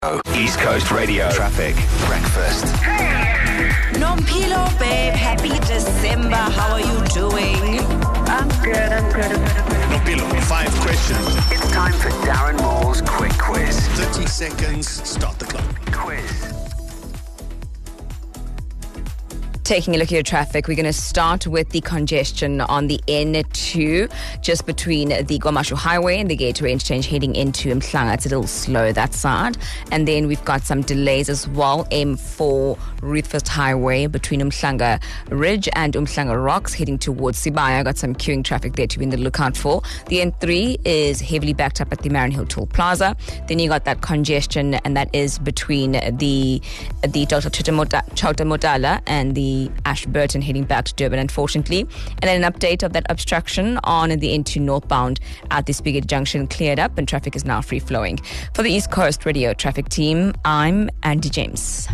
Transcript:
East Coast Radio Traffic Breakfast. Nompilo, babe, happy December. How are you doing? I'm good. Nompilo, 5 questions. It's time for Darren Moore's Quick Quiz. 30 seconds, start the clock. Quiz. Taking a look at your traffic, we're going to start with the congestion on the N2, just between the KwaMashu Highway and the Gateway Interchange heading into Mhlanga. It's a little slow that side. And then we've got some delays as well. M4 Ruthfest Highway between Mhlanga Ridge and Mhlanga Rocks heading towards Sibaya. Got some queuing traffic there to be in the lookout for. The N3 is heavily backed up at the Marion Hill Toll Plaza. Then you got that congestion, and that is between the Dr. Chauta Modala and the Ashburton heading back to Durban, unfortunately. And then an update of that obstruction on the N2 northbound at the Spigot Junction cleared up and traffic is now free flowing. For the East Coast Radio Traffic Team, I'm Andy James.